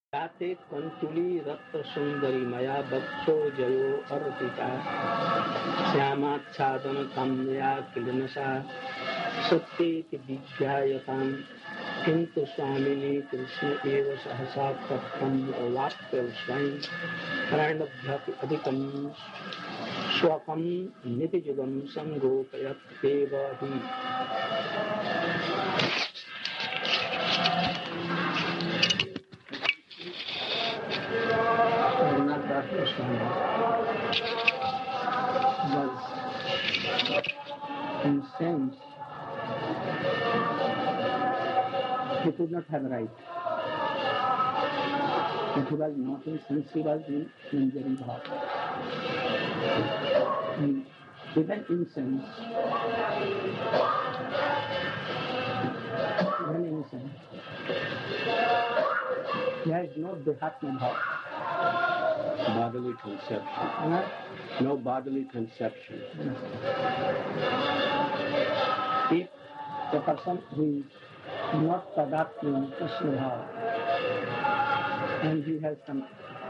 याते कन्तुली रत्नसुन्दरी मया बक्षो जयो अर्पिता श्यामाच्छादन काम्या किलनसा सत्येति विज्ञायताम् किन्तु स्वामिनि कृष्ण एव सहसा तत्त्वम् अवाप्य स्वयं प्राणभ्यपि अधिकं स्वकं नितियुगं सङ्गोपयत् एव हि Raghunath Das Goswami was incensed. He could not have right. But he was not incensed, he was in Manjari Bhav. Even incense, when incense, he has no Dehatma Bhav. Bodily conception. Huh? No bodily conception. If the person who is not Tadatma Krishna Bhav and he has some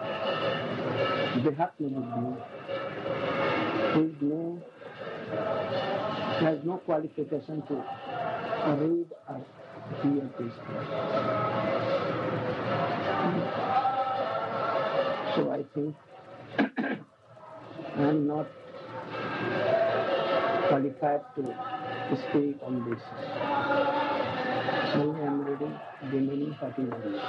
Dehatma Buddhi, he has no qualification to read or hear this. So I think I am not qualified to speak on this. Only I am reading the meaning what is read.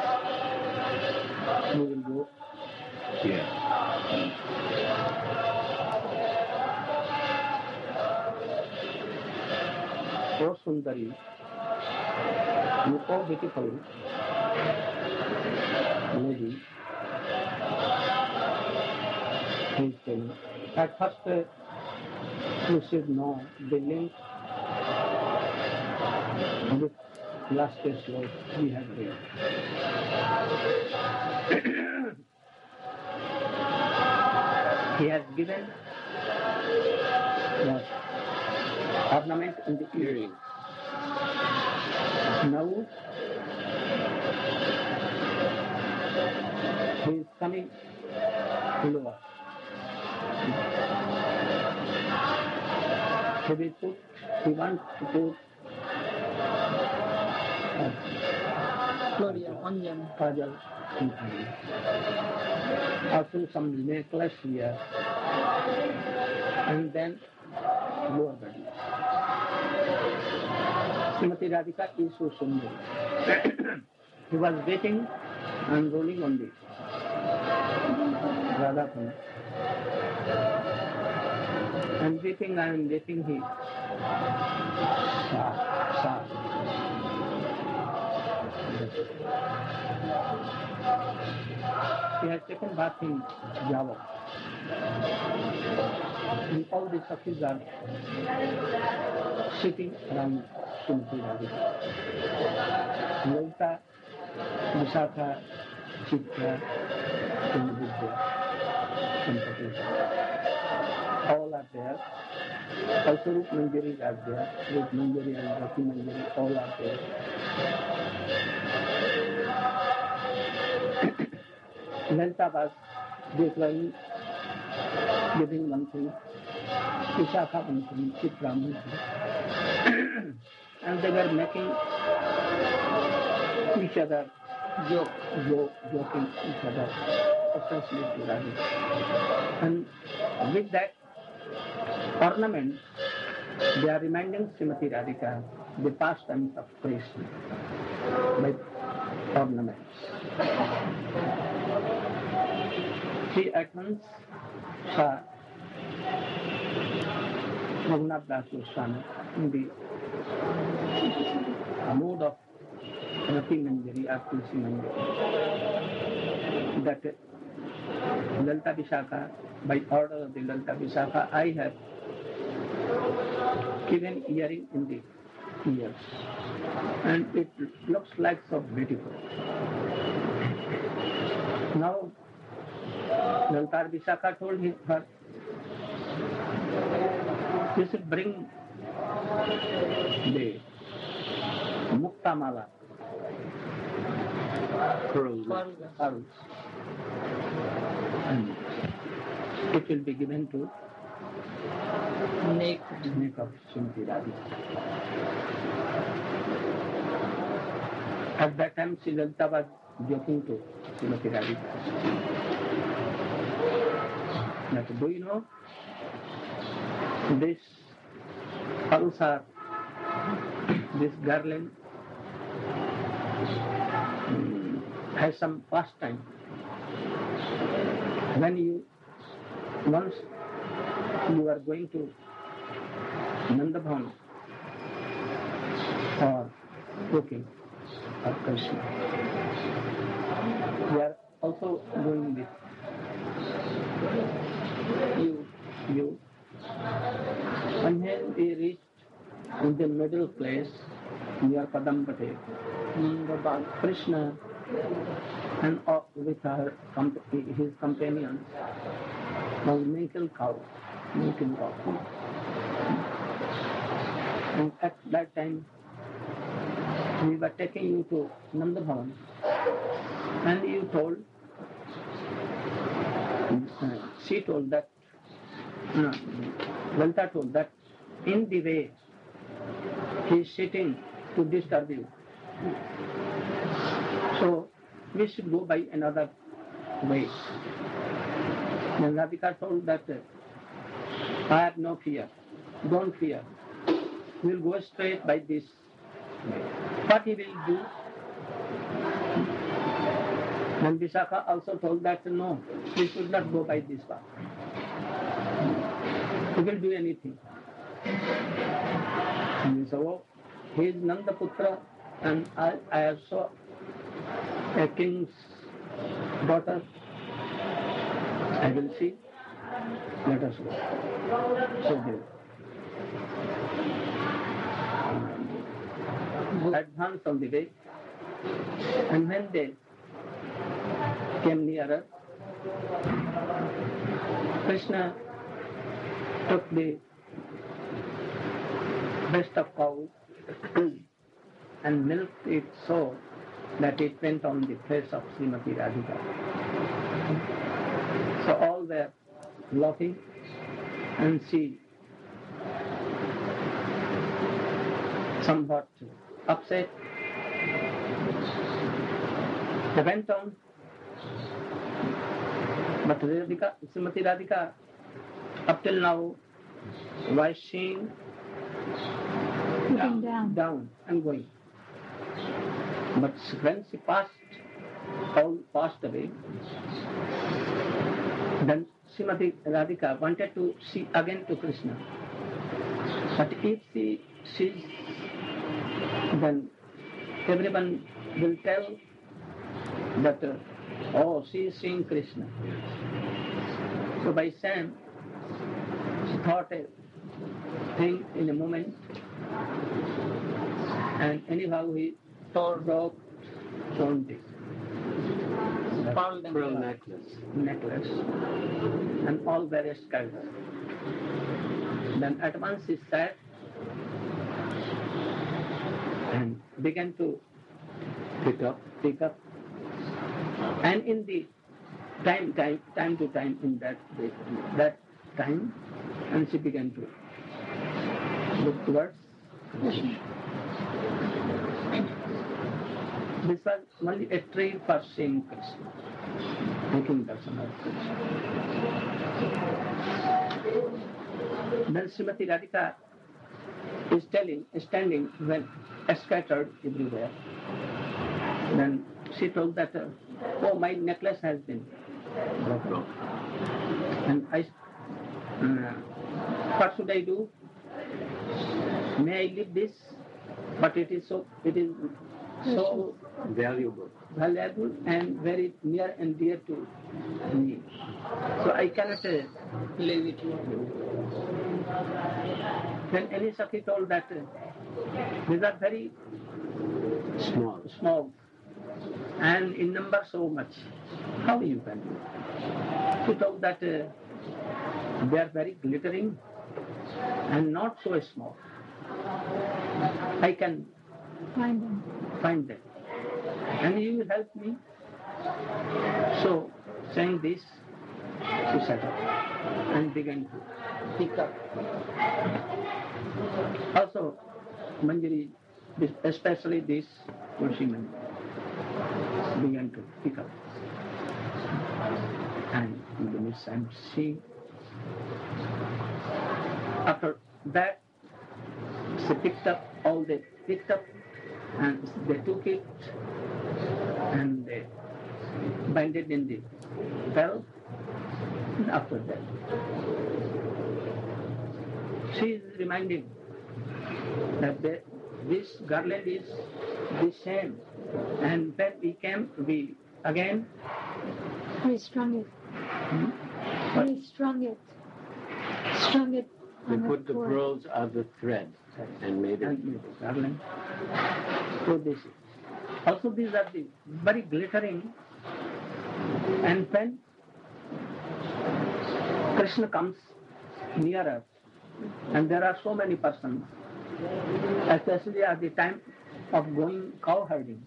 We will go. Yeah. Oh Sundari, you so beautiful lady. He is telling. At first you should know the link with last slide we have read. He has given what? Ornament in the earring. Now he is coming lower. He wants to put kajal in hand. Also some necklace here and then lower body. Srimati Radhika is so sundari. He was waiting and rolling on the Radha Khanda. And waiting and waiting he sa. He has taken bath in Java. And all the Sakhis are sitting around Srimati Radhika. Lalita, Vishakha, Chitra, Kundavidya, Sampati. All are there. Also Rup Manjari are there. Rup Manjari and Rati Manjari, all are there. Lalita was declaring, giving one thing, Vishakha one thing, Chitra one thing. And they were making each other joking each other, especially to Radhika. And with that ornament, they are reminding Srimati Radhika the pastimes of Krishna by ornaments. She at once saw Raghunath Das Goswami in the mood of Rati Manjari or Tulsi Manjari. That Lalita Vishakha, by order of the Lalita Vishakha, I have given earring in the ears. And it looks like so beautiful. Now, Lalita Vishakha told her, you should bring the Mukta Mala Pearl. pearls. And it will be given to neck of Srimati Radhika. At that time, Sri Lalita was joking to Srimati Radhika. That, do you know, this pulsar, this garland has some pastime. When once you are going to Nandabhavan for cooking or Krishna, we are also going with you. And when we reached in the middle place near Padambate, Krishna and with his companions was milking cow. And at that time, we were taking you to Nandabhavan, and you told, she told that, Lalita told that in the way he is sitting to disturb you. So we should go by another way. And Radhika told that, I have no fear. Don't fear. We'll go straight by this way. What he will do? And Vishakha also told that, no, we should not go by this path. He will do anything. And so, he is Nandaputra, and I also a king's daughter. I will see. Let us go. So they advanced on the way, and when they came nearer, Krishna took the breast of cow and milked it so that it went on the face of Srimati Radhika. So all were laughing, and she somewhat upset. They went on, but Srimati Radhika up till now was seeing down and going. But when she passed away, then Srimati Radhika wanted to see again to Krishna. But if she sees, then everyone will tell that, oh, she is seeing Krishna. So by shame, she thought a thing in a moment, and anyhow he broke this pearl necklace and all various kinds. Then at once he sat and began to pick up, and in the time to time in that time, and she began to look towards Krishna. This was only a tree for seeing Krishna, making darshan of Krishna. Then Srimati Radhika is standing when scattered everywhere. Then she told that, oh, my necklace has been broken. And what should I do? May I leave this? But it is so valuable and very near and dear to me. So I cannot leave it here. Then Anisaki told that these are very small and in number so much. How you can do it? She told that they are very glittering and not so small. I can find them. and you will help me. So, saying this, she sat up and began to pick up. Also, Manjari, especially this Tulsi Manjari, began to pick up. And in the midst, and she, after that, she picked up all they picked up, and they took it and they bind it in the bell. And after that, she is reminding that this garland is the same, and when we came, we again Restrung it. What? Restrung it. Strung it. They on put the cord. pearls of the thread and made it. and made a garland. So this also these are the very glittering, and when Krishna comes nearer, and there are so many persons, especially at the time of going cow herding.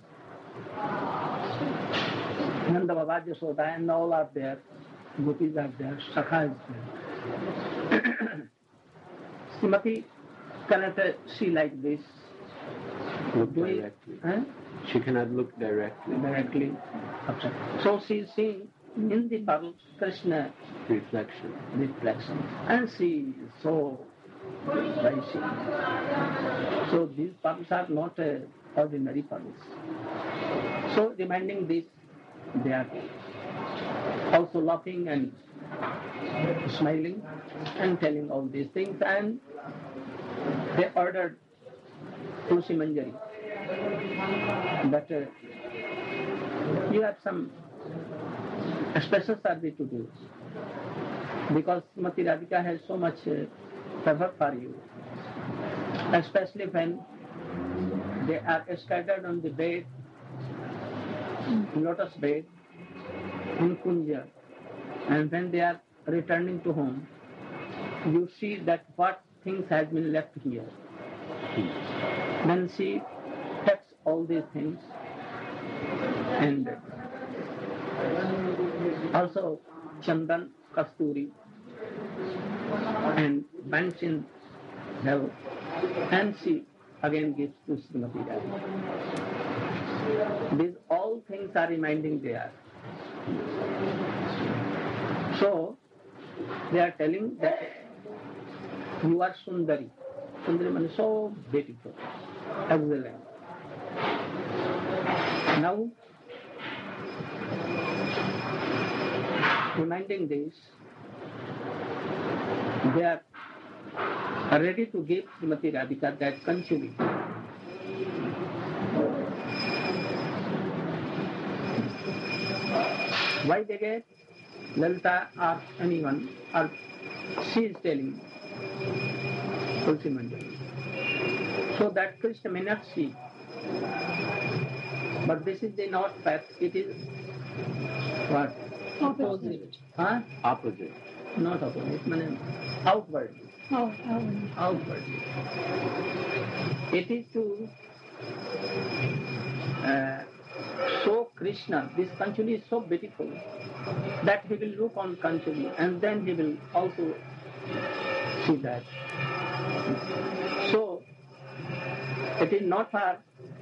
Nanda Baba, Yashoda, and all are there. Gopis are there. Sakha is there. Srimati cannot see like this. Look Do it, directly. huh? She cannot look directly. Directly upside. So she is seeing in the pearls Krishna Reflection. reflection, and she is so very seen. So these pearls are not ordinary pearls. So reminding this, they are also laughing and smiling and telling all these things, and they ordered Tulsi Manjari that you have some special service to do, because Srimati Radhika has so much favor for you, especially when they are scattered on the bed, lotus bed, in Kunja, and when they are returning to home, you see that what things has been left here. Then she takes all these things and also Chandan, Kasturi, and binds in hell, and she again gives to Srimati Radhika. These all things are reminding there. So they are telling that you are Sundari. Sundari means so beautiful, excellent. Now, reminding this, they are ready to give Srimati Radhika that Kanchuli. Why they get? Lalita or anyone, or she is telling Tulsi Manjari, so that Krishna may not see. But this is the not fact, it is what? Opposite. Huh? Opposite. Not opposite, meaning outward. Outward. It is to show Krishna, this Kanchuli is so beautiful, that he will look on Kanchuli and then he will also see that. So, it is not for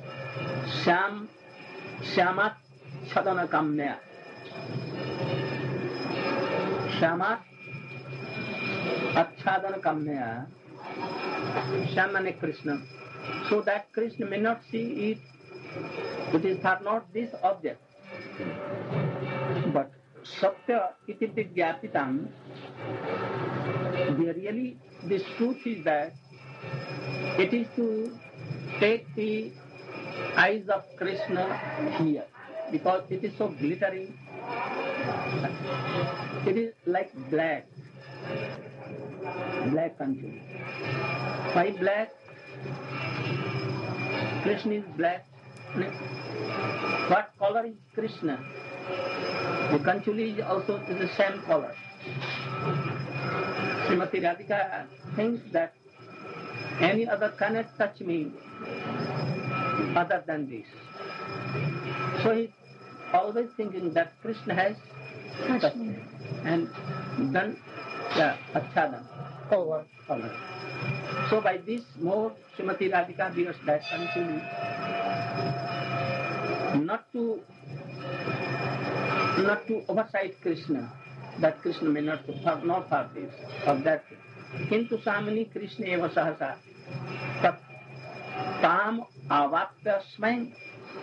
Shyamat Chadana Kamya. Shyamat Achadana Kamya. Shamane Krishna. So that Krishna may not see it. It is for not this object. But Satya iti Vijñapitam, really this truth is that it is to take the eyes of Krishna here, because it is so glittering. It is like black country. Why black? Krishna is black. What color is Krishna? The Kanchuli is also the same color. Srimati Radhika thinks that any other cannot touch me other than this. So he's always thinking that Krishna has Touch me. and done, acha done. Over. Alright. So by this more Srimati Radhika bears that continually not to oversight Krishna, that Krishna may not for this or that. Kintu samani Krishna eva sahasa tat tam avapya swayam,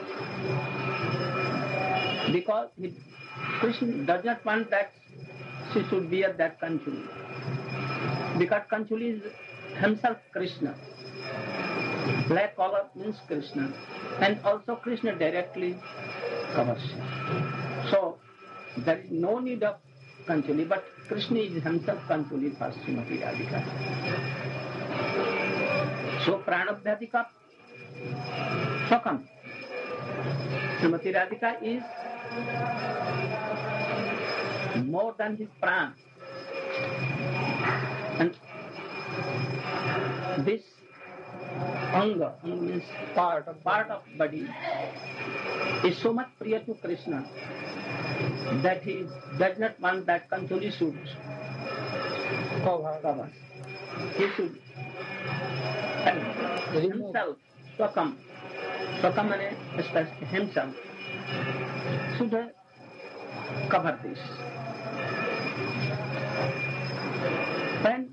because Krishna does not want that she should wear that kanchuli, because kanchuli is himself Krishna. Black color means Krishna, and also Krishna directly covers him. So there is no need of kanchuli, but Krishna is himself kanchuli for Srimati Radhika. So pranabhyadika swakam. Srimati Radhika is more than his pran. And this anga means part of body is so much priya to Krishna that he does not want that kanchuli should cover. He should himself swakam means especially himself should cover this. When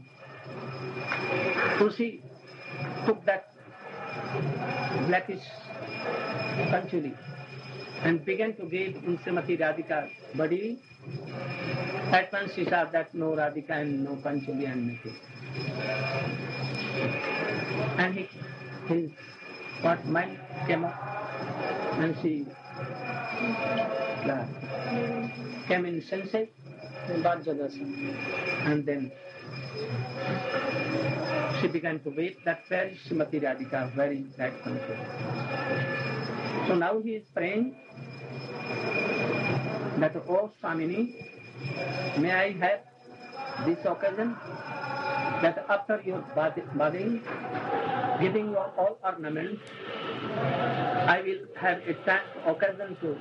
Tulsi took that blackish kanchuli and began to give in Srimati Radhika's body, at once she saw that no Radhika and no kanchuli and nothing. And his mind came up and she came in senses, and then she began to weep. That's where Srimati Radhika wearing that kanchuli. So now he is praying that, oh Swamini, may I have this occasion that after your bathing, giving your all ornaments, I will have a occasion to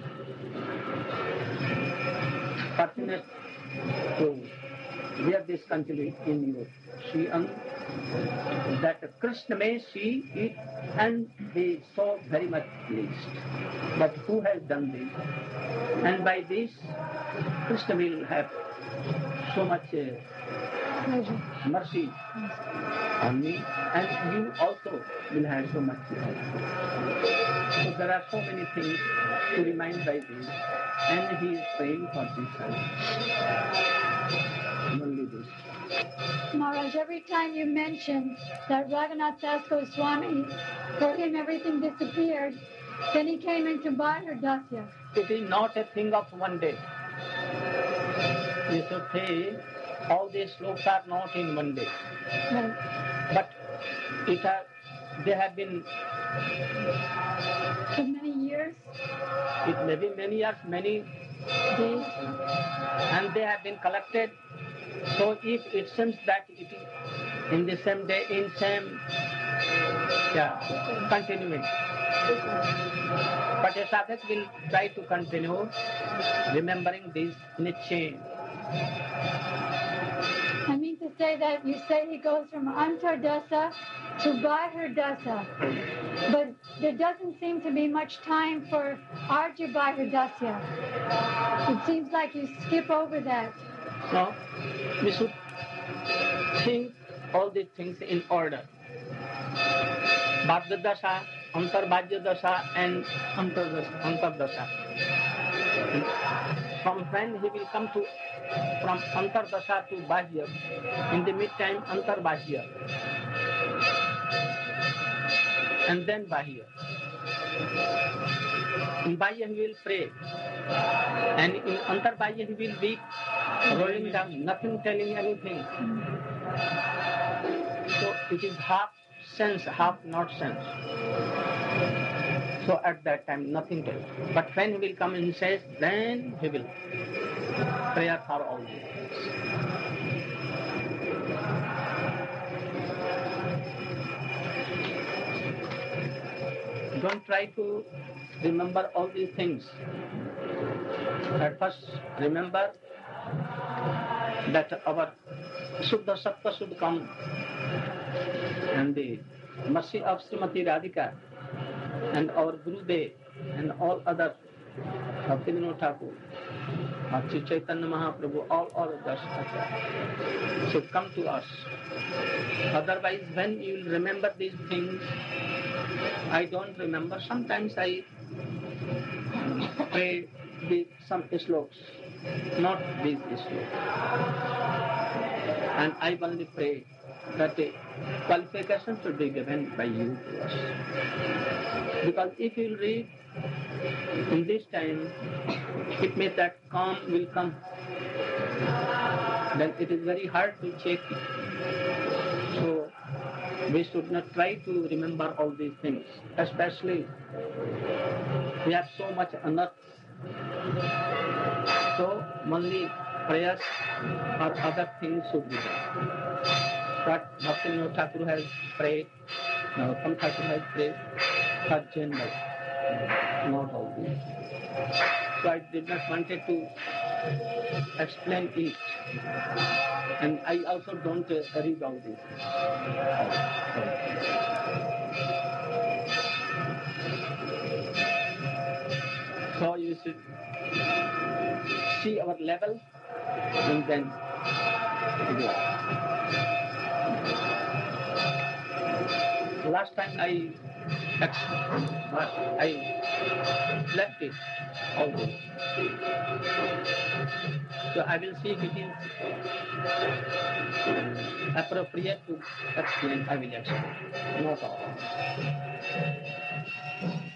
fortunate to wear this kanchuli in your Sri-Ang, that Krishna may see it and be so very much pleased. But who has done this? And by this, Krishna will have so much mercy on me, and you also will have so much mercy. So there are so many things to remind by this, and he is praying for this. Only this. Maharaj, every time you mention that Raghunath Das Goswami, for him everything disappeared, then he came into Bhaira Dasya. It is not a thing of one day. You should say all these slokas are not in one day. Right. But they have been, For many years, it may be many years, many days, and they have been collected. So if it seems that it is in the same day, in same, continuing. But a sadhak will try to continue remembering this in a chain. I mean to say that you say he goes from Antardasa to Bhaira, but there doesn't seem to be much time for Arja Bhaira. It seems like you skip over that. No, we should think all these things in order. Bhadra Dasa, Antarbhajya Dasa, and Antardasa. From when he will come to, from Antardasa to Bhajya, in the meantime Antarbhajya, and then Bhajya. In Bhajya he will pray, and in Antarbhajya he will be rolling down, nothing telling anything. So it is half sense, half not sense. So at that time nothing tells. But when he will come and says, then he will prayer for all these things. Don't try to remember all these things. At first, remember that our Shuddha Sattva should come, and the mercy of Srimati Radhika and our Gurudev and all other Bhaktivinoda Thakur, Sri Chaitanya Mahaprabhu, all of us should come to us. Otherwise, when you will remember these things, I don't remember. Sometimes I pray some slokas, not these slokas. And I only pray that the qualification should be given by you to us. Because if you will read in this time, it means that calm will come. Then it is very hard to check it. So we should not try to remember all these things. Especially we have so much unearthed. So only prayers or other things should be done. But Bhaktivinoda Thakur has prayed, Narottama Thakur has prayed for general, not all these. So I did not wanted to explain it. And I also don't read all this. So you should see our level and then go. Last time I left it all this. So I will see if it is appropriate to explain. I will explain. Not all.